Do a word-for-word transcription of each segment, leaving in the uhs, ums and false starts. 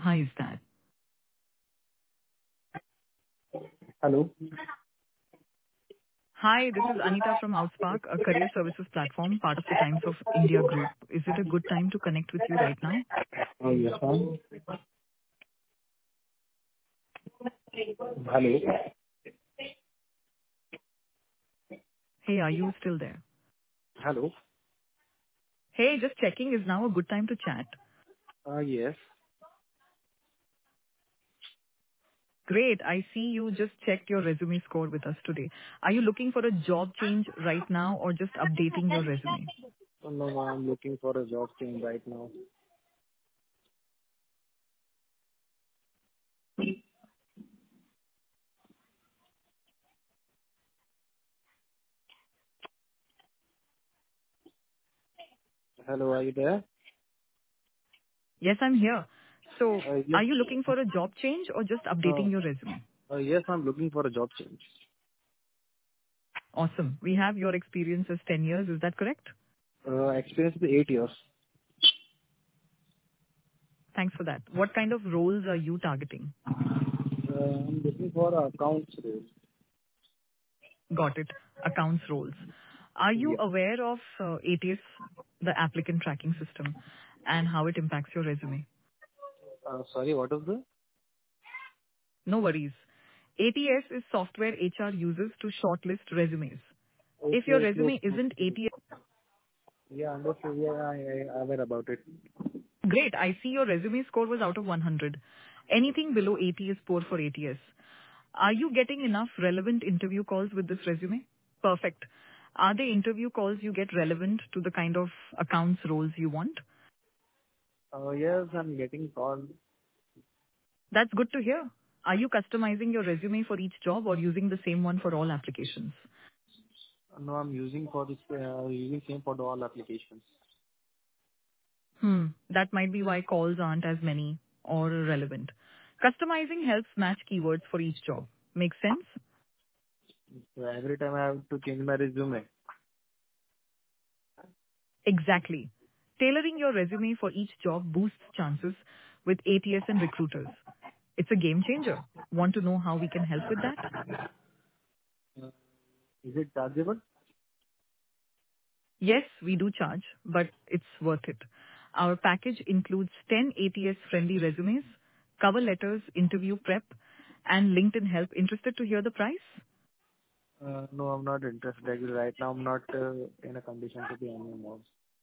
Hi, is that? Hello. Hi, this is Anita from Outspark, a career services platform, part of the Times of India group. Is it a good time to connect with you right now? Oh, yes, ma'am. Hello. Hey, are you still there? Hello. Hey, just checking, is now a good time to chat? Uh, yes. Great, I see you just checked your resume score with us today. Are you looking for a job change right now or just updating your resume? Oh, no, no, I'm looking for a job change right now. Hello, are you there? Yes, I'm here. So, Uh, yes. are you looking for a job change or just Uh, updating your resume? uh, yes, I'm looking for a job change. Awesome. We have your experience as ten years, is that correct? Uh, experience is eight years. Thanks for that. What kind of roles are you targeting? Uh, I'm looking for a accounts role. Got it. Accounts roles. Are you Yeah. aware of uh, A T S, the applicant tracking system, and how it impacts your resume? Uh, sorry, what is the? No worries. A T S is software H R uses to shortlist resumes. If Okay, your okay, resume okay. isn't okay. A T S, Yeah, understood. Yeah, I, I, I'm aware about it. great. I see your resume score was out of one hundred. Anything below eighty is poor for A T S. Are you getting enough relevant interview calls with this resume? Perfect. Are the interview calls you get relevant to the kind of accounts roles you want? Uh, yes, I'm getting called. That's good to hear. Are you customizing your resume for each job or using the same one for all applications? No, I'm using for this, uh, using same for the all applications. Hmm, that might be why calls aren't as many or relevant. Customizing helps match keywords for each job. Makes sense? So every time I have to change my resume. Exactly. Tailoring your resume for each job boosts chances with A T S and recruiters. It's a game changer. Want to know how we can help with that? Uh, is it chargeable? Yes, we do charge, but it's worth it. Our package includes ten A T S-friendly resumes, cover letters, interview prep, and LinkedIn help. Interested to hear the price? Uh, no, I'm not interested. Actually, right now, I'm not uh, in a condition to be anymore.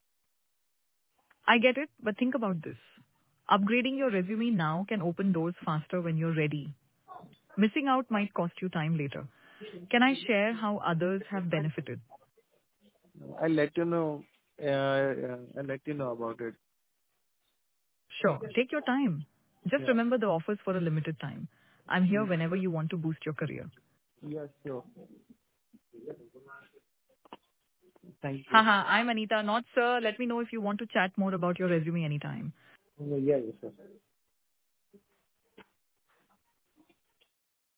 I get it, but think about this. Upgrading your resume now can open doors faster when you're ready. Missing out might cost you time later. Can I share how others have benefited? I'll let you know. Uh, uh, I'll let you know about it. Sure, take your time. Just Yeah. remember the offers for a limited time. I'm here whenever you want to boost your career. Yeah, sure. Thank you. Haha, I'm Anita, not sir. Let me know if you want to chat more about your resume anytime. Yeah, yeah, sure.